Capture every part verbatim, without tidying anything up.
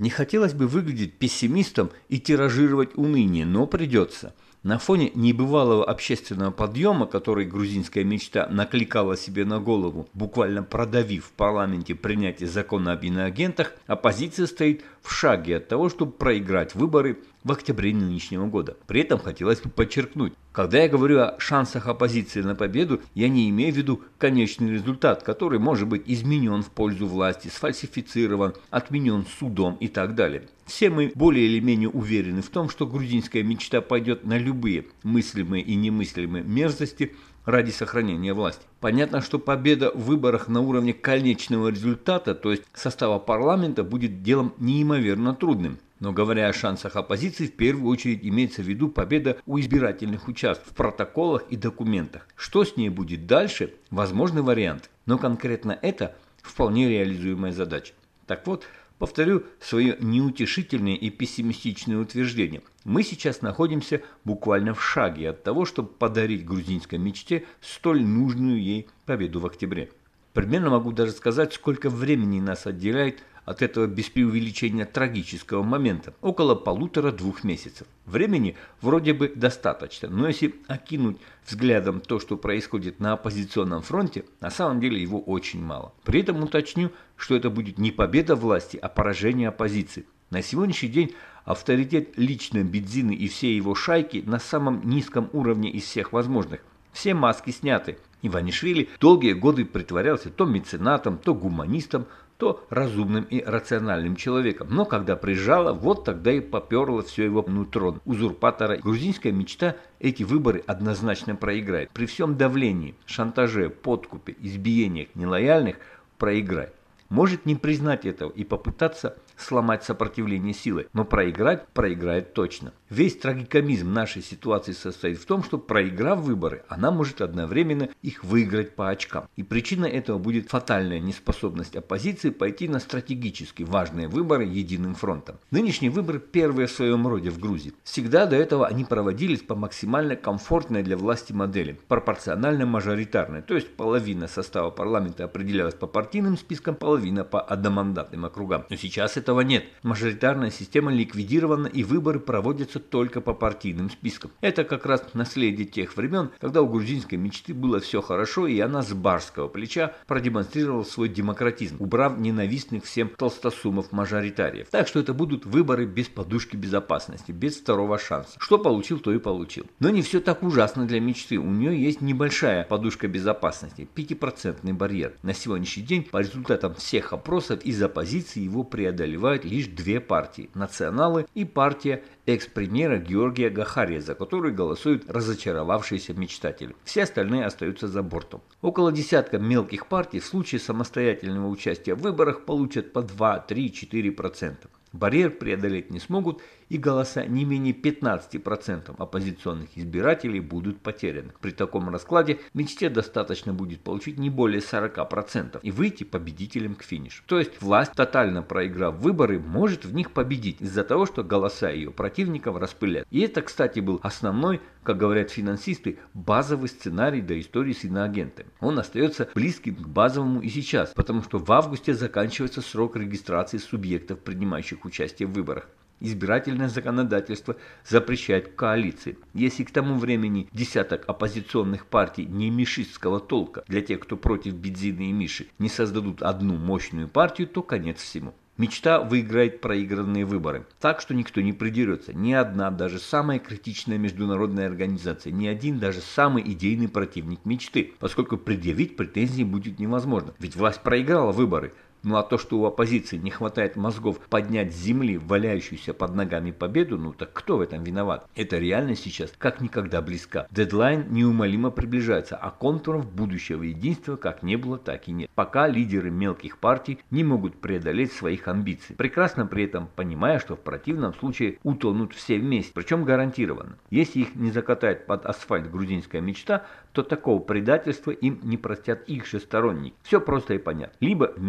Не хотелось бы выглядеть пессимистом и тиражировать уныние, но придется. На фоне небывалого общественного подъема, который грузинская мечта накликала себе на голову, буквально продавив в парламенте принятие закона об иноагентах, оппозиция стоит в шаге от того, чтобы проиграть выборы в октябре нынешнего года. При этом хотелось бы подчеркнуть, когда я говорю о шансах оппозиции на победу, я не имею в виду конечный результат, который может быть изменен в пользу власти, сфальсифицирован, отменен судом и так далее. Все мы более или менее уверены в том, что грузинская мечта пойдет на любые мыслимые и немыслимые мерзости ради сохранения власти. Понятно, что победа в выборах на уровне конечного результата, то есть состава парламента, будет делом неимоверно трудным. Но говоря о шансах оппозиции, в первую очередь имеется в виду победа у избирательных участков в протоколах и документах. Что с ней будет дальше, возможный вариант, но конкретно это вполне реализуемая задача. Так вот, повторю свое неутешительное и пессимистичное утверждение. Мы сейчас находимся буквально в шаге от того, чтобы подарить грузинской мечте столь нужную ей победу в октябре. Примерно могу даже сказать, сколько времени нас отделяет от этого без преувеличения трагического момента. Около полутора-двух месяцев. Времени вроде бы достаточно, но если окинуть взглядом то, что происходит на оппозиционном фронте, на самом деле его очень мало. При этом уточню, что это будет не победа власти, а поражение оппозиции. На сегодняшний день авторитет лично Бедзины и всей его шайки на самом низком уровне из всех возможных. Все маски сняты. Иванишвили долгие годы притворялся то меценатом, то гуманистом, то разумным и рациональным человеком. Но когда прижало, вот тогда и поперло все его нутро узурпатора. Грузинская мечта эти выборы однозначно проиграет. При всем давлении, шантаже, подкупе, избиениях нелояльных проиграет. Может не признать этого и попытаться сломать сопротивление силой, но проиграть проиграет точно. Весь трагикомизм нашей ситуации состоит в том, что, проиграв выборы, она может одновременно их выиграть по очкам. И причиной этого будет фатальная неспособность оппозиции пойти на стратегически важные выборы единым фронтом. Нынешние выборы первые в своем роде в Грузии. Всегда до этого они проводились по максимально комфортной для власти модели, пропорционально-мажоритарной, то есть половина состава парламента определялась по партийным спискам, половина по одномандатным округам. Но сейчас этого нет. Мажоритарная система ликвидирована и выборы проводятся только по партийным спискам. Это как раз наследие тех времен, когда у грузинской мечты было все хорошо, и она с барского плеча продемонстрировала свой демократизм, убрав ненавистных всем толстосумов-мажоритариев. Так что это будут выборы без подушки безопасности, без второго шанса. Что получил, то и получил. Но не все так ужасно для мечты. У нее есть небольшая подушка безопасности, пятипроцентный барьер. На сегодняшний день по результатам всех опросов из оппозиции его преодолевают лишь две партии – националы и партия экс-премьера Георгия Гахария, за которую голосуют разочаровавшиеся мечтатели. Все остальные остаются за бортом. Около десятка мелких партий в случае самостоятельного участия в выборах получат по два, три, четыре процента. Барьер преодолеть не смогут, и голоса не менее пятнадцати процентов оппозиционных избирателей будут потеряны. При таком раскладе мечте достаточно будет получить не более сорока процентов и выйти победителем к финишу. То есть власть, тотально проиграв выборы, может в них победить из-за того, что голоса ее противников распылят. И это, кстати, был основной, как говорят финансисты, базовый сценарий до истории с иноагентами. Он остается близким к базовому и сейчас, потому что в августе заканчивается срок регистрации субъектов, принимающих участие в выборах. Избирательное законодательство запрещает коалиции. Если к тому времени десяток оппозиционных партий не мишистского толка, для тех, кто против Бедзины и Миши, не создадут одну мощную партию, то конец всему. Мечта выиграет проигранные выборы. Так что никто не придерется. Ни одна, даже самая критичная международная организация, ни один, даже самый идейный противник мечты, поскольку предъявить претензии будет невозможно. Ведь власть проиграла выборы. Ну а то, что у оппозиции не хватает мозгов поднять с земли валяющуюся под ногами победу, ну так кто в этом виноват? Эта реальность сейчас как никогда близка. Дедлайн неумолимо приближается, а контуров будущего единства как не было, так и нет. Пока лидеры мелких партий не могут преодолеть своих амбиций, прекрасно при этом понимая, что в противном случае утонут все вместе, причем гарантированно. Если их не закатает под асфальт грузинская мечта, то такого предательства им не простят их же сторонники. Все просто и понятно. Либо вместе к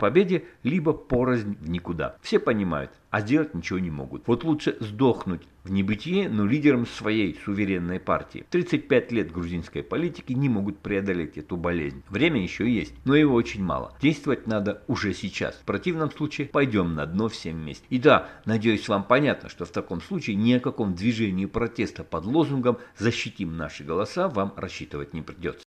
победе, либо порознь в никуда. Все понимают, а сделать ничего не могут. Вот лучше сдохнуть в небытие, но лидером своей суверенной партии. тридцать пять лет грузинской политики не могут преодолеть эту болезнь. Время еще есть, но его очень мало. Действовать надо уже сейчас. В противном случае пойдем на дно всем вместе. И да, надеюсь, вам понятно, что в таком случае ни о каком движении протеста под лозунгом «защитим наши голоса» вам рассчитывать не придется.